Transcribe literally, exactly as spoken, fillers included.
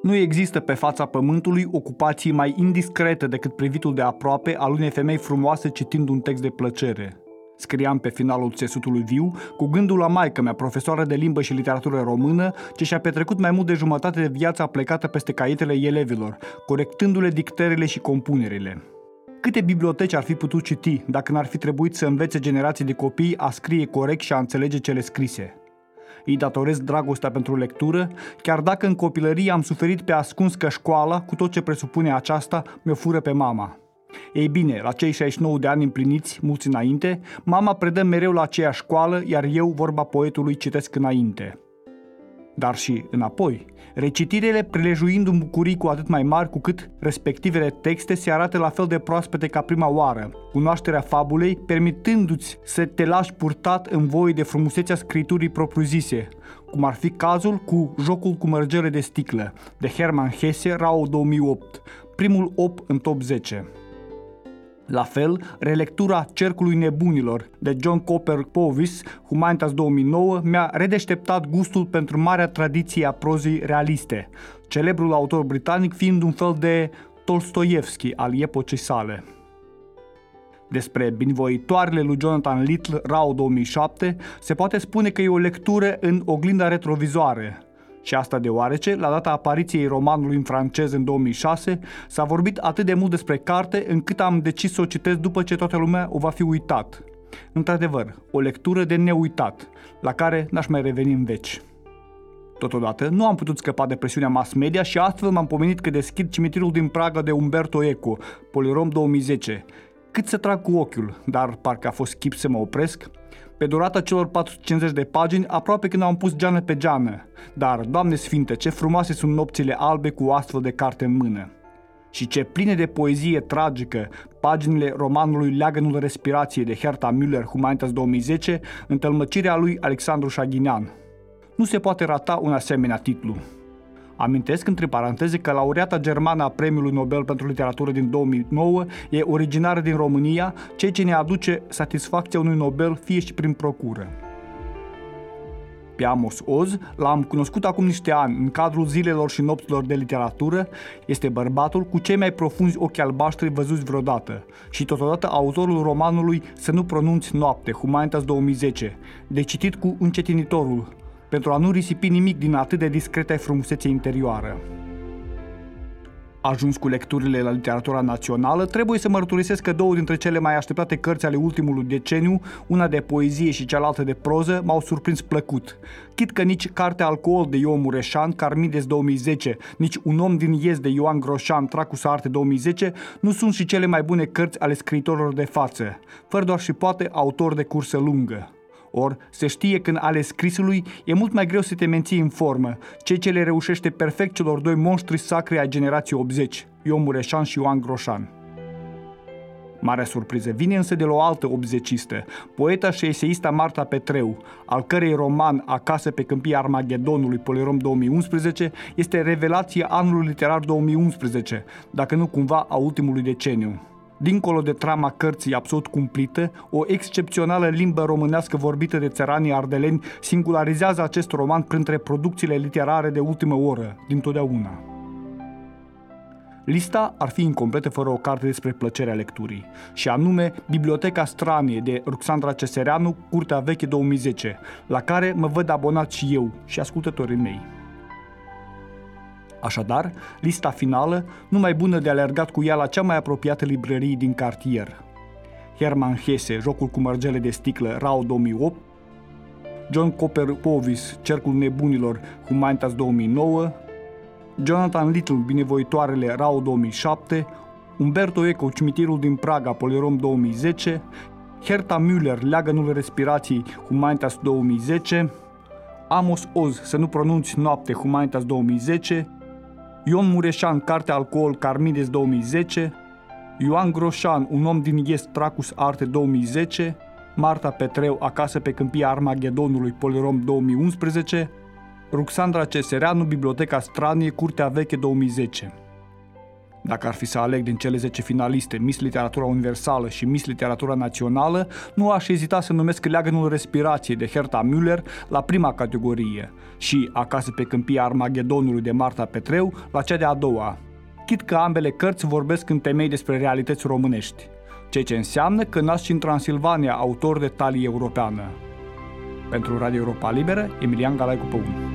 Nu există pe fața pământului ocupație mai indiscretă decât privitul de aproape al unei femei frumoase citind un text de plăcere. Scriam pe finalul țesutului viu, cu gândul la maică-mea, profesoară de limbă și literatură română, ce și-a petrecut mai mult de jumătate de viața plecată peste caietele elevilor, corectându-le dictările și compunerile. Câte biblioteci ar fi putut citi dacă n-ar fi trebuit să învețe generații de copii a scrie corect și a înțelege cele scrise? Îi datorez dragostea pentru lectură, chiar dacă în copilărie am suferit pe ascuns că școala, cu tot ce presupune aceasta, mi-o fură pe mama. Ei bine, la cei șaizeci și nouă de ani împliniți, mulți înainte, mama predă mereu la aceeași școală, iar eu, vorba poetului, citesc înainte. Dar și înapoi, recitirele prilejuindu-mi bucurii cu atât mai mari cu cât respectivele texte se arată la fel de proaspete ca prima oară, cunoașterea fabulei permitându-ți să te lași purtat în voie de frumusețea scriturii propriu-zise, cum ar fi cazul cu Jocul cu mărgele de sticlă, de Hermann Hesse, RAO două mii opt, primul op în top zece. La fel, relectura Cercului nebunilor de John Cooper Purvis, Humanitas două mii nouă, mi-a redeșteptat gustul pentru marea tradiție a prozei realiste, celebrul autor britanic fiind un fel de Tolstoievski al epocii sale. Despre Binvoitoarele lui Jonathan Littell, RAO două mii șapte, se poate spune că e o lectură în oglinda retrovizoare. Și asta deoarece, la data apariției romanului în francez în două mii șase, s-a vorbit atât de mult despre carte încât am decis să o citesc după ce toată lumea o va fi uitat. Într-adevăr, o lectură de neuitat, la care n-aș mai reveni în veci. Totodată, nu am putut scăpa de presiunea mass media și astfel m-am pomenit că deschid Cimitirul din Praga de Umberto Eco, Polirom două mii zece. Cât să trag cu ochiul, dar parcă a fost chip să mă opresc. Pe durata celor patru sute cincizeci de pagini, aproape că n-am pus geană pe geană. Dar, Doamne Sfinte, ce frumoase sunt nopțile albe cu o astfel de carte în mână. Și ce pline de poezie tragică, paginile romanului Leagănul respirației de Herta Müller, Humanitas două mii zece, în tălmăcirea lui Alexandru Șaghinean. Nu se poate rata un asemenea titlu. Amintesc între paranteze că laureata germană a Premiului Nobel pentru Literatură din două mii nouă e originară din România, ceea ce ne aduce satisfacția unui Nobel fie și prin procură. Pe Amos Oz l-am cunoscut acum niște ani în cadrul zilelor și nopților de literatură, este bărbatul cu cei mai profunzi ochi albaștri văzuți vreodată și totodată autorul romanului Să nu pronunți noapte, Humanitas două mii zece, de citit cu încetinitorul, pentru a nu risipi nimic din atât de discreta frumusețe interioară. Ajuns cu lecturile la literatura națională, trebuie să mărturisesc că două dintre cele mai așteptate cărți ale ultimului deceniu, una de poezie și cealaltă de proză, m-au surprins plăcut. Chit că nici Cartea Alcool de Ion Mureșan, Carmides două mii zece, nici Un om din Iez de Ioan Groșan, Tracus Arte două mii zece, nu sunt și cele mai bune cărți ale scriitorilor de față, fără doar și poate autor de cursă lungă. Or, se știe că în ale scrisului e mult mai greu să te menții în formă, ceea ce le reușește perfect celor doi monștri sacri ai generației optzeci, Ion Mureșan și Ioan Groșan. Marea surpriză vine însă de la o altă optzecistă, poeta și eseista Marta Petreu, al cărei roman Acasă pe câmpia Armagedonului, Polirom două mii unsprezece, este revelația anului literar două mii unsprezece, dacă nu cumva a ultimului deceniu. Dincolo de trama cărții absolut cumplită, o excepțională limbă românească vorbită de țăranii ardeleni singularizează acest roman printre producțiile literare de ultimă oră, dintotdeauna. Lista ar fi incompletă fără o carte despre plăcerea lecturii, și anume Biblioteca Stranie de Ruxandra Cesereanu, Curtea Veche două mii zece, la care mă văd abonat și eu și ascultătorii mei. Așadar, lista finală, numai bună de alergat cu ea la cea mai apropiată librărie din cartier. Hermann Hesse, Jocul cu mărgele de sticlă, RAO două mii opt, John Cooper Purvis, Cercul nebunilor, Humanitas două mii nouă, Jonathan Littell, Binevoitoarele, RAO două mii șapte, Umberto Eco, Cimitirul din Praga, Polirom două mii zece, Herta Müller, Leagănul respirației, Humanitas două mii zece, Amos Oz, Să nu pronunți noapte, Humanitas două mii zece, Ion Mureșan, Cartea Alcool, Carmides două mii zece, Ioan Groșan, Un om din Est, Tracus Arte două mii zece, Marta Petreu, Acasă pe câmpia Armagedonului, Polirom două mii unsprezece, Ruxandra Cesereanu, Biblioteca Stranie, Curtea Veche două mii zece. Dacă ar fi să aleg din cele zece finaliste Miss Literatura Universală și Miss Literatura Națională, nu aș ezita să numesc Leagănul Respirației de Herta Müller la prima categorie și Acasă pe câmpia Armagedonului de Marta Petreu la cea de-a doua. Chit că ambele cărți vorbesc în temei despre realități românești, ceea ce înseamnă că nasc în Transilvania autor de talie europeană. Pentru Radio Europa Liberă, Emilian Galaicu Păun.